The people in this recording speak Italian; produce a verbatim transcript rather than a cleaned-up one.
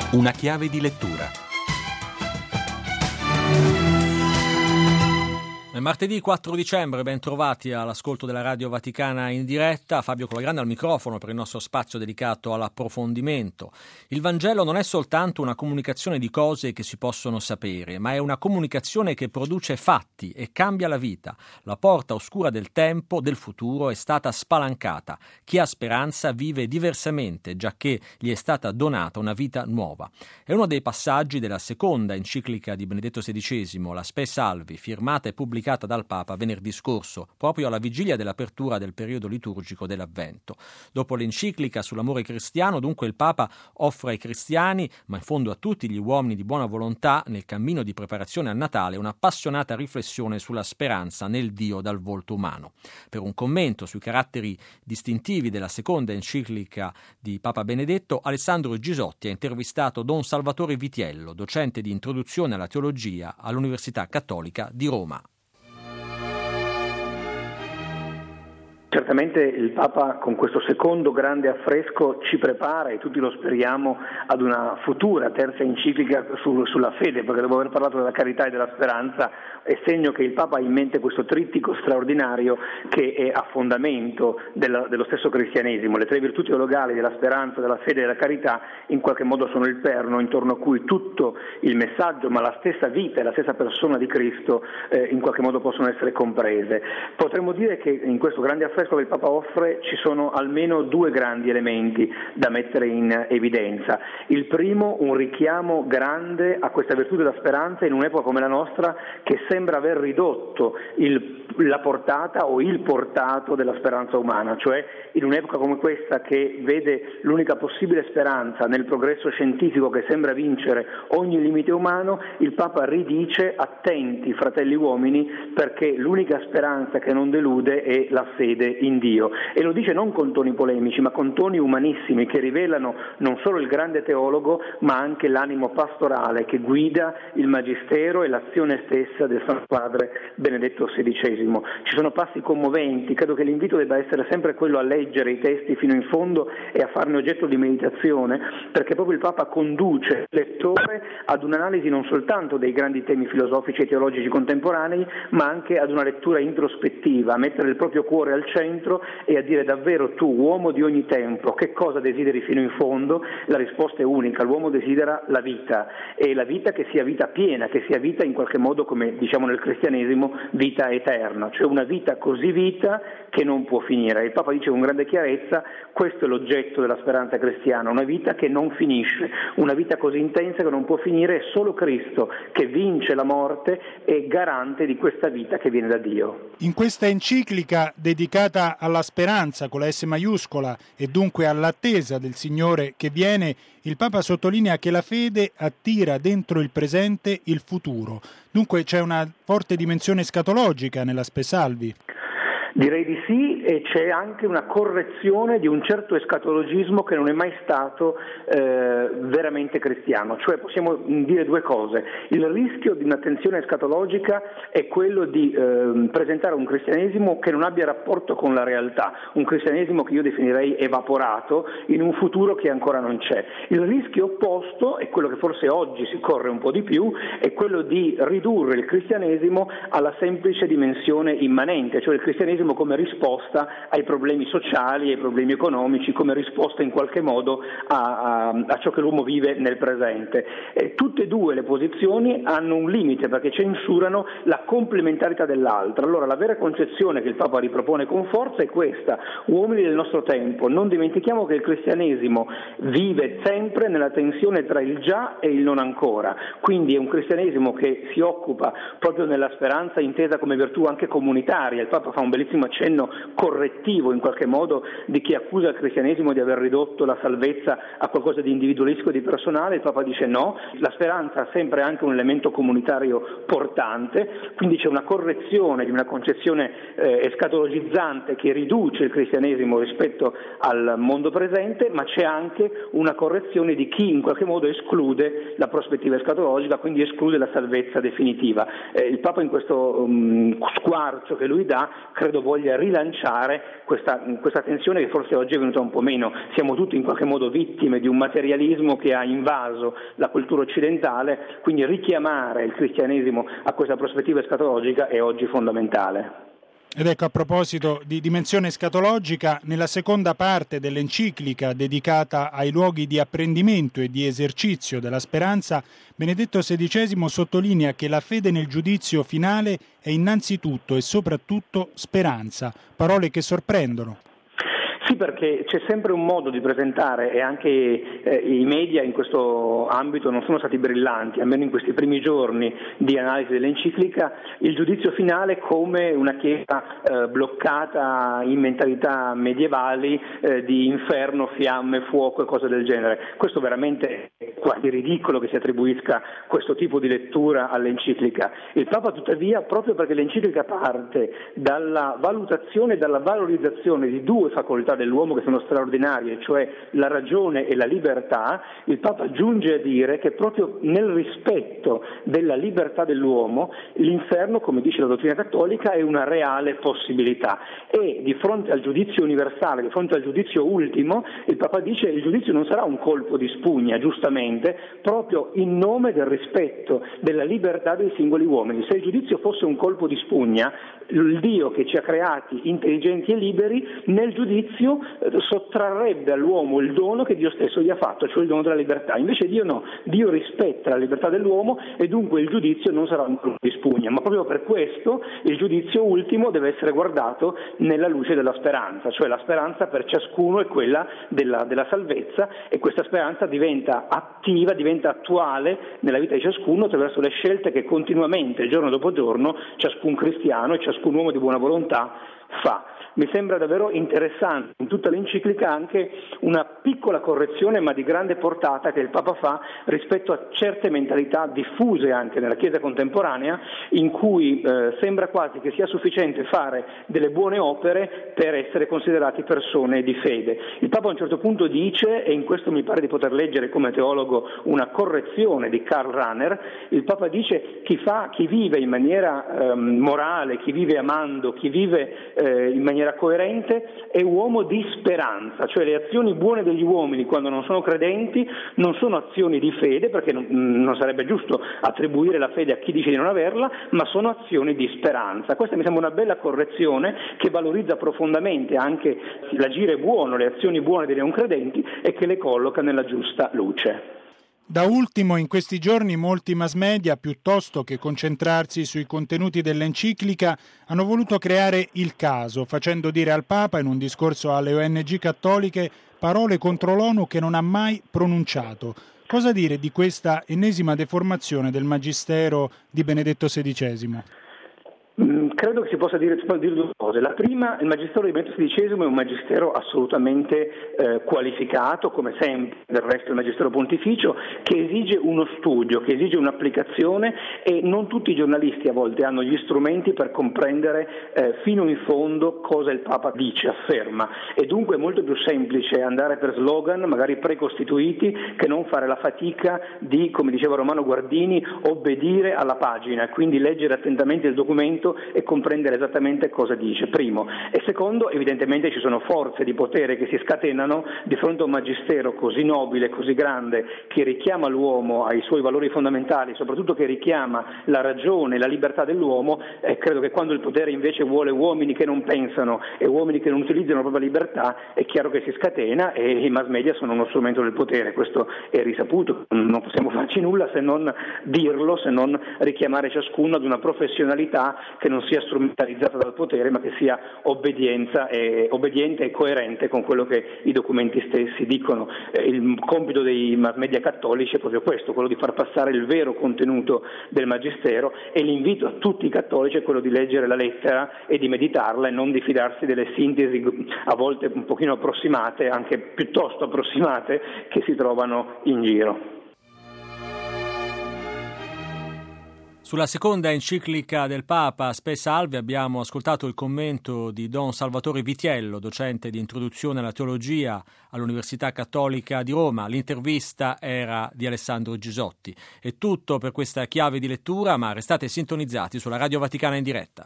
Una chiave di lettura. È martedì quattro dicembre, ben trovati all'ascolto della Radio Vaticana in diretta. Fabio Colagrande al microfono per il nostro spazio dedicato all'approfondimento. Il Vangelo non è soltanto una comunicazione di cose che si possono sapere, ma è una comunicazione che produce fatti e cambia la vita. La porta oscura del tempo, del futuro, è stata spalancata. Chi ha speranza vive diversamente, giacché gli è stata donata una vita nuova. È uno dei passaggi della seconda enciclica di Benedetto sedicesimo, la Spe Salvi, firmata e pubblicata dal Papa venerdì scorso, proprio alla vigilia dell'apertura del periodo liturgico dell'Avvento. Dopo l'enciclica sull'amore cristiano, dunque, il Papa offre ai cristiani, ma in fondo a tutti gli uomini di buona volontà, nel cammino di preparazione al Natale, un'appassionata riflessione sulla speranza nel Dio dal volto umano. Per un commento sui caratteri distintivi della seconda enciclica di Papa Benedetto, Alessandro Gisotti ha intervistato Don Salvatore Vitiello, docente di introduzione alla teologia all'Università Cattolica di Roma. Certamente il Papa con questo secondo grande affresco ci prepara, e tutti lo speriamo, ad una futura terza enciclica su, sulla fede, perché dopo aver parlato della carità e della speranza è segno che il Papa ha in mente questo trittico straordinario che è a fondamento della, dello stesso cristianesimo. Le tre virtù teologali della speranza, della fede e della carità in qualche modo sono il perno intorno a cui tutto il messaggio, ma la stessa vita e la stessa persona di Cristo eh, in qualche modo possono essere comprese. Potremmo dire che in questo grande affresco che il Papa offre ci sono almeno due grandi elementi da mettere in evidenza. Il primo, un richiamo grande a questa virtù della speranza in un'epoca come la nostra, che sembra aver ridotto il, la portata o il portato della speranza umana, cioè in un'epoca come questa che vede l'unica possibile speranza nel progresso scientifico che sembra vincere ogni limite umano, il Papa ridice: attenti, fratelli uomini, perché l'unica speranza che non delude è la fede in Dio. E lo dice non con toni polemici, ma con toni umanissimi che rivelano non solo il grande teologo, ma anche l'animo pastorale che guida il magistero e l'azione stessa del Santo Padre Benedetto sedicesimo. Ci sono passi commoventi, credo che l'invito debba essere sempre quello a leggere i testi fino in fondo e a farne oggetto di meditazione, perché proprio il Papa conduce il lettore ad un'analisi non soltanto dei grandi temi filosofici e teologici contemporanei, ma anche ad una lettura introspettiva, a mettere il proprio cuore al centro e a dire: davvero tu, uomo di ogni tempo, che cosa desideri fino in fondo? La risposta è unica: l'uomo desidera la vita, e la vita che sia vita piena, che sia vita in qualche modo, come diciamo nel cristianesimo, vita eterna, cioè una vita così vita che non può finire. Il Papa dice con grande chiarezza: questo è l'oggetto della speranza cristiana, una vita che non finisce, una vita così intensa che non può finire. È solo Cristo che vince la morte e garante di questa vita che viene da Dio. In questa enciclica dedicata alla speranza con la S maiuscola e dunque all'attesa del Signore che viene, il Papa sottolinea che la fede attira dentro il presente il futuro. Dunque c'è una forte dimensione escatologica nella Spe Salvi. Direi di sì, e c'è anche una correzione di un certo escatologismo che non è mai stato eh, veramente cristiano. Cioè possiamo dire due cose: il rischio di un'attenzione escatologica è quello di eh, presentare un cristianesimo che non abbia rapporto con la realtà, un cristianesimo che io definirei evaporato in un futuro che ancora non c'è. Il rischio opposto, è quello che forse oggi si corre un po' di più, è quello di ridurre il cristianesimo alla semplice dimensione immanente, cioè il cristianesimo come risposta ai problemi sociali, ai problemi economici, come risposta in qualche modo a, a, a ciò che l'uomo vive nel presente. E tutte e due le posizioni hanno un limite, perché censurano la complementarità dell'altra. Allora la vera concezione che il Papa ripropone con forza è questa: uomini del nostro tempo, non dimentichiamo che il cristianesimo vive sempre nella tensione tra il già e il non ancora, quindi è un cristianesimo che si occupa proprio nella speranza intesa come virtù anche comunitaria. Il Papa fa un bellissimo accenno correttivo in qualche modo di chi accusa il cristianesimo di aver ridotto la salvezza a qualcosa di individualistico e di personale. Il Papa dice no, la speranza ha sempre anche un elemento comunitario portante, quindi c'è una correzione di una concezione eh, escatologizzante che riduce il cristianesimo rispetto al mondo presente, ma c'è anche una correzione di chi in qualche modo esclude la prospettiva escatologica, quindi esclude la salvezza definitiva. Eh, il Papa in questo um, squarcio che lui dà credo credo voglia rilanciare questa, questa tensione che forse oggi è venuta un po' meno. Siamo tutti in qualche modo vittime di un materialismo che ha invaso la cultura occidentale, quindi richiamare il cristianesimo a questa prospettiva escatologica è oggi fondamentale. Ed ecco, a proposito di dimensione escatologica, nella seconda parte dell'enciclica dedicata ai luoghi di apprendimento e di esercizio della speranza, Benedetto sedicesimo sottolinea che la fede nel giudizio finale è innanzitutto e soprattutto speranza, parole che sorprendono. Sì, perché c'è sempre un modo di presentare e anche eh, i media in questo ambito non sono stati brillanti, almeno in questi primi giorni di analisi dell'enciclica, il giudizio finale come una chiesa eh, bloccata in mentalità medievali eh, di inferno, fiamme, fuoco e cose del genere. Questo veramente è quasi ridicolo che si attribuisca questo tipo di lettura all'enciclica. Il Papa tuttavia, proprio perché l'enciclica parte dalla valutazione e dalla valorizzazione di due facoltà dell'uomo che sono straordinarie, cioè la ragione e la libertà, il Papa giunge a dire che proprio nel rispetto della libertà dell'uomo l'inferno, come dice la dottrina cattolica, è una reale possibilità e di fronte al giudizio universale, di fronte al giudizio ultimo, il Papa dice che il giudizio non sarà un colpo di spugna, giustamente, proprio in nome del rispetto della libertà dei singoli uomini. Se il giudizio fosse un colpo di spugna, il Dio che ci ha creati intelligenti e liberi nel giudizio sottrarrebbe all'uomo il dono che Dio stesso gli ha fatto, cioè il dono della libertà. Invece Dio no, Dio rispetta la libertà dell'uomo e dunque il giudizio non sarà un colpo di spugna, ma proprio per questo il giudizio ultimo deve essere guardato nella luce della speranza, cioè la speranza per ciascuno è quella della, della salvezza e questa speranza diventa attiva, diventa attuale nella vita di ciascuno attraverso le scelte che continuamente, giorno dopo giorno, ciascun cristiano e ciascun uomo di buona volontà fa. Mi sembra davvero interessante in tutta l'enciclica anche una piccola correzione ma di grande portata che il Papa fa rispetto a certe mentalità diffuse anche nella Chiesa contemporanea in cui eh, sembra quasi che sia sufficiente fare delle buone opere per essere considerati persone di fede. Il Papa a un certo punto dice, e in questo mi pare di poter leggere come teologo una correzione di Karl Rahner, il Papa dice chi fa, chi vive in maniera eh, morale, chi vive amando, chi vive eh, in maniera coerente è uomo di speranza, cioè le azioni buone degli uomini quando non sono credenti non sono azioni di fede, perché non, non sarebbe giusto attribuire la fede a chi dice di non averla, ma sono azioni di speranza. Questa mi sembra una bella correzione che valorizza profondamente anche l'agire buono, le azioni buone dei non credenti e che le colloca nella giusta luce. Da ultimo, in questi giorni molti mass media, piuttosto che concentrarsi sui contenuti dell'enciclica, hanno voluto creare il caso, facendo dire al Papa, in un discorso alle O N G cattoliche, parole contro l'ONU che non ha mai pronunciato. Cosa dire di questa ennesima deformazione del magistero di Benedetto sedicesimo? Credo che si possa dire, si possa dire due cose. La prima, il magistero di Benedetto sedicesimo è un magistero assolutamente eh, qualificato, come sempre del resto il magistero pontificio, che esige uno studio, che esige un'applicazione e non tutti i giornalisti a volte hanno gli strumenti per comprendere eh, fino in fondo cosa il Papa dice, afferma. E dunque è molto più semplice andare per slogan, magari precostituiti, che non fare la fatica di, come diceva Romano Guardini, obbedire alla pagina, quindi leggere attentamente il documento e comprendere esattamente cosa dice, primo. E secondo, evidentemente ci sono forze di potere che si scatenano di fronte a un magistero così nobile, così grande, che richiama l'uomo ai suoi valori fondamentali, soprattutto che richiama la ragione, la libertà dell'uomo. E credo che quando il potere invece vuole uomini che non pensano e uomini che non utilizzano la propria libertà, è chiaro che si scatena e i mass media sono uno strumento del potere, questo è risaputo, non possiamo farci nulla se non dirlo, se non richiamare ciascuno ad una professionalità che non sia strumentalizzata dal potere ma che sia obbedienza e, obbediente e coerente con quello che i documenti stessi dicono. Eh, il compito dei mass media cattolici è proprio questo, quello di far passare il vero contenuto del magistero, e l'invito a tutti i cattolici è quello di leggere la lettera e di meditarla e non di fidarsi delle sintesi a volte un pochino approssimate, anche piuttosto approssimate, che si trovano in giro. Sulla seconda enciclica del Papa, Spe Salvi, abbiamo ascoltato il commento di Don Salvatore Vitiello, docente di introduzione alla teologia all'Università Cattolica di Roma. L'intervista era di Alessandro Gisotti. È tutto per questa chiave di lettura, ma restate sintonizzati sulla Radio Vaticana in diretta.